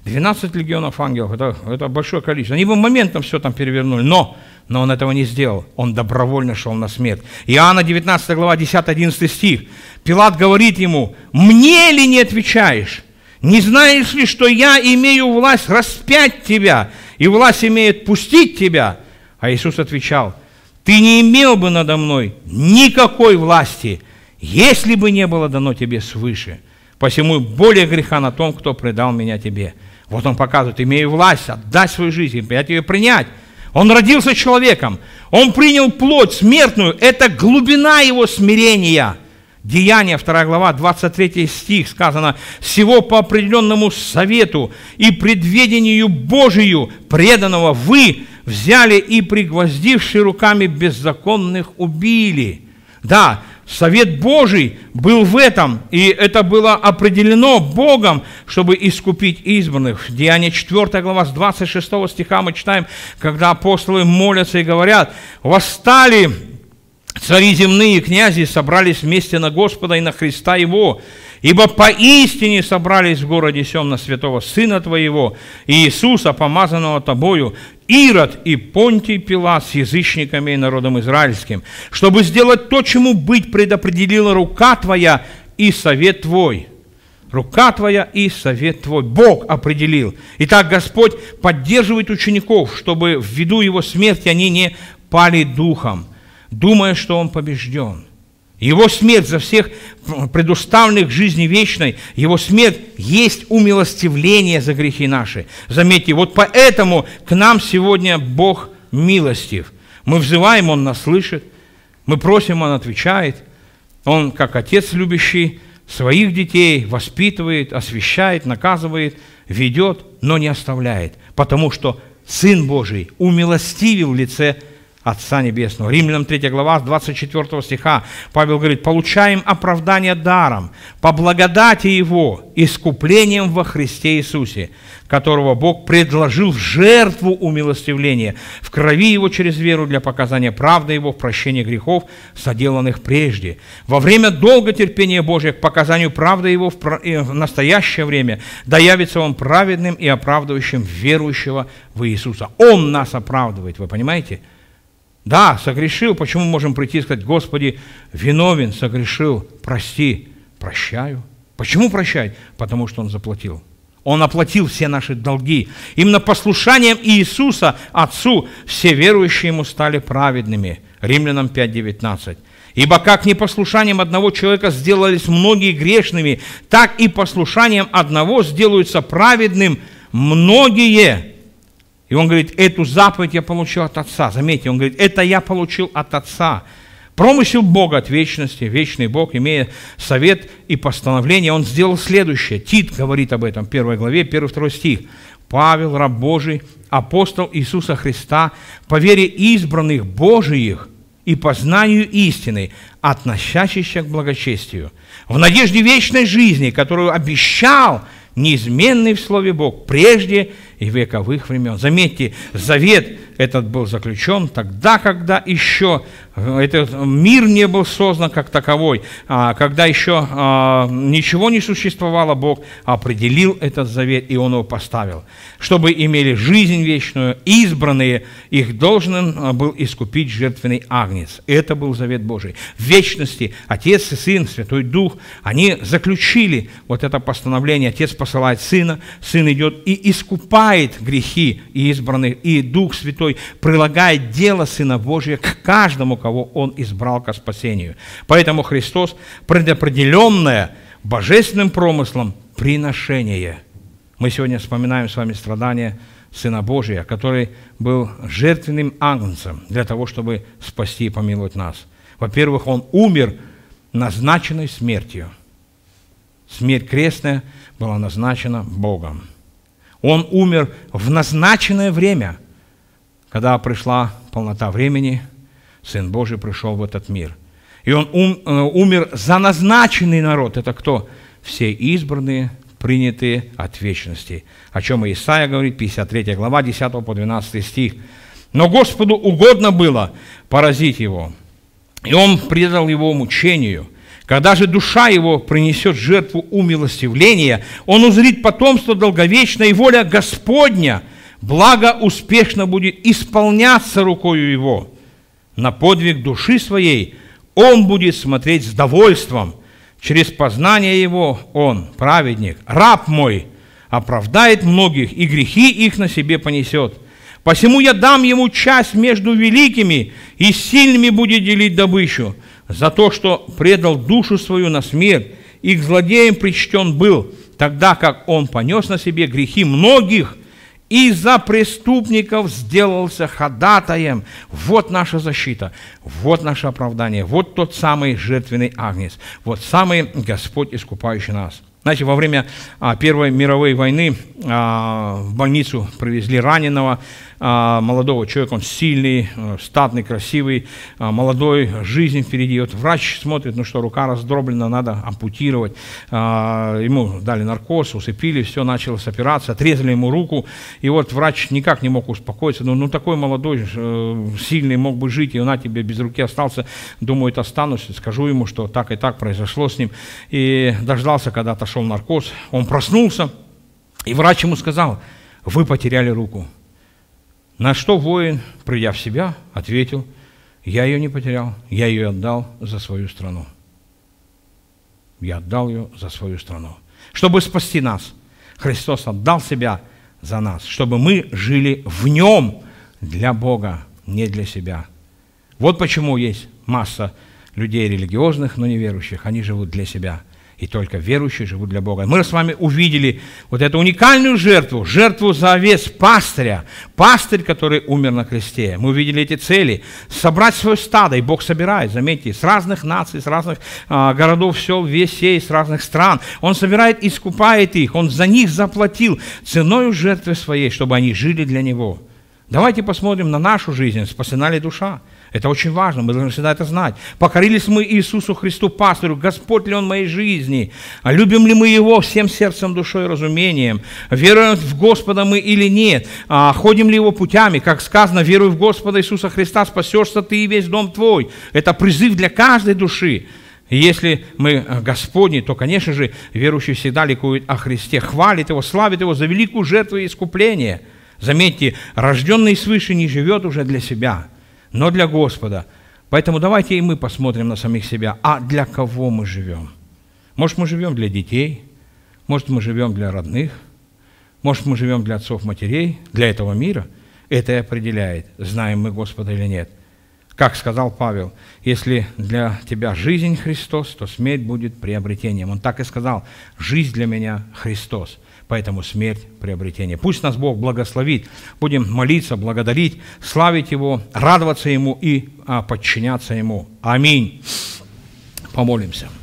12 легионов ангелов, это большое количество. Они бы моментом все там перевернули, но Он этого не сделал. Он добровольно шел на смерть. Иоанна 19 глава, 10-11 стих. Пилат говорит ему: «Мне ли не отвечаешь? Не знаешь ли, что я имею власть распять тебя, и власть имеет пустить тебя?» А Иисус отвечал: «Ты не имел бы надо мной никакой власти, если бы не было дано тебе свыше. Посему более греха на том, кто предал меня тебе». Вот Он показывает: имею власть отдать свою жизнь, опять ее принять. Он родился человеком, Он принял плоть смертную, это глубина Его смирения. Деяния, 2 глава, 23 стих, сказано: «Сего по определенному совету и предведению Божию преданного вы взяли и, пригвоздивши руками беззаконных, убили». Да, совет Божий был в этом, и это было определено Богом, чтобы искупить избранных. Деяния 4 глава, с 26 стиха мы читаем, когда апостолы молятся и говорят: «Восстали цари земные и князи, собрались вместе на Господа и на Христа Его, Ибо поистине собрались в городе сем на святого Сына Твоего, Иисуса, помазанного Тобою, Ирод и Понтий Пилат с язычниками и народом израильским, чтобы сделать то, чему быть предопределила рука Твоя и совет Твой». Рука Твоя и совет Твой. Бог определил. Итак, Господь поддерживает учеников, чтобы ввиду Его смерти они не пали духом, думая, что Он побежден. Его смерть за всех предуставленных к жизни вечной, Его смерть есть умилостивление за грехи наши. Заметьте, вот поэтому к нам сегодня Бог милостив. Мы взываем, Он нас слышит, мы просим, Он отвечает. Он, как Отец любящий, своих детей воспитывает, освящает, наказывает, ведет, но не оставляет, потому что Сын Божий умилостивил в лице Отца Небесного. Римлянам 3 глава, 24 стиха Павел говорит: «Получаем оправдание даром, по благодати Его, искуплением во Христе Иисусе, которого Бог предложил в жертву умилостивления, в крови Его через веру для показания правды Его в прощении грехов, соделанных прежде. Во время долготерпения Божия к показанию правды Его в настоящее время, да явится Он праведным и оправдывающим верующего в Иисуса». Он нас оправдывает, вы понимаете? Да, согрешил. Почему можем прийти и сказать: «Господи, виновен, согрешил, прости». Прощаю. Почему прощает? Потому что Он заплатил. Он оплатил все наши долги. Именно послушанием Иисуса Отцу все верующие Ему стали праведными. Римлянам 5:19. «Ибо как непослушанием одного человека сделались многие грешными, так и послушанием одного сделаются праведным многие». И он говорит: эту заповедь я получил от Отца. Заметьте, он говорит: это я получил от Отца. Промысел Бога от вечности, вечный Бог, имея совет и постановление, Он сделал следующее. Тит говорит об этом в 1 главе, 1-2 стих. «Павел, раб Божий, апостол Иисуса Христа, по вере избранных Божиих и по знанию истины, относящихся к благочестию, в надежде вечной жизни, которую обещал неизменный в Слове Бог прежде и вековых времен». Заметьте, завет этот был заключен тогда, когда еще этот мир не был создан как таковой, когда еще ничего не существовало, Бог определил этот завет, и Он его поставил. Чтобы имели жизнь вечную, избранные, их должен был искупить жертвенный агнец. Это был завет Божий. В вечности Отец и Сын, Святой Дух, они заключили вот это постановление. Отец посылает Сына, Сын идет и искупает грехи избранных, и Дух Святой прилагает дело Сына Божия к каждому, кого Он избрал ко спасению. Поэтому Христос предопределенное божественным промыслом приношение. Мы сегодня вспоминаем с вами страдания Сына Божия, который был жертвенным агнцем для того, чтобы спасти и помиловать нас. Во-первых, Он умер назначенной смертью. Смерть крестная была назначена Богом. Он умер в назначенное время. Когда пришла полнота времени, Сын Божий пришел в этот мир. И Он умер за назначенный народ. Это кто? Все избранные, принятые от вечности. О чем Исаия говорит, 53 глава, 10 по 12 стих. «Но Господу угодно было поразить его, и Он предал его мучению. Когда же душа его принесет жертву умилостивления, он узрит потомство долговечное, и воля Господня, благо успешно будет исполняться рукою его. На подвиг души своей он будет смотреть с довольством. Через познание его он, праведник, раб мой, оправдает многих, и грехи их на себе понесет. Посему я дам ему часть между великими, и сильными будет делить добычу. За то, что предал душу свою на смерть, и к злодеям причтен был, тогда как он понес на себе грехи многих, и за преступников сделался ходатаем». Вот наша защита, вот наше оправдание, вот тот самый жертвенный агнец, вот самый Господь, искупающий нас. Знаете, во время Первой мировой войны в больницу привезли раненого, молодого человека, он сильный, статный, красивый, молодой, жизнь впереди. Вот врач смотрит, ну что, рука раздроблена, надо ампутировать. Ему дали наркоз, усыпили, все, началась операция, отрезали ему руку. И вот врач никак не мог успокоиться. Ну такой молодой, сильный мог бы жить, и он тебе без руки остался. Думает, останусь, скажу ему, что так и так произошло с ним. И дождался, когда отошел наркоз. Он проснулся, и врач ему сказал: вы потеряли руку. На что воин, придя в себя, ответил: я ее не потерял, я ее отдал за свою страну. Я отдал ее за свою страну. Чтобы спасти нас, Христос отдал себя за нас, чтобы мы жили в Нем для Бога, не для себя. Вот почему есть масса людей религиозных, но неверующих. Они живут для себя. И только верующие живут для Бога. Мы с вами увидели вот эту уникальную жертву, жертву за овец пастыря, пастырь, который умер на кресте. Мы увидели эти цели: собрать свое стадо, и Бог собирает, заметьте, с разных наций, с разных городов, сел, весей, с разных стран. Он собирает, искупает их, Он за них заплатил ценою жертвы своей, чтобы они жили для Него. Давайте посмотрим на нашу жизнь, спасена ли душа. Это очень важно, мы должны всегда это знать. Покорились мы Иисусу Христу, пастырю, Господь ли Он в моей жизни? Любим ли мы Его всем сердцем, душой и разумением? Веруем в Господа мы или нет? Ходим ли Его путями? Как сказано, веруй в Господа Иисуса Христа, спасешься ты и весь дом твой. Это призыв для каждой души. И если мы Господни, то, конечно же, верующий всегда ликует о Христе, хвалит Его, славит Его за великую жертву и искупление. Заметьте, рожденный свыше не живет уже для себя, но для Господа. Поэтому давайте и мы посмотрим на самих себя. А для кого мы живем? Может, мы живем для детей, может, мы живем для родных, может, мы живем для отцов, матерей, для этого мира. Это и определяет, знаем мы Господа или нет. Как сказал Павел: если для тебя жизнь Христос, то смерть будет приобретением. Он так и сказал: жизнь для меня Христос. Поэтому смерть – приобретение. Пусть нас Бог благословит. Будем молиться, благодарить, славить Его, радоваться Ему и подчиняться Ему. Аминь. Помолимся.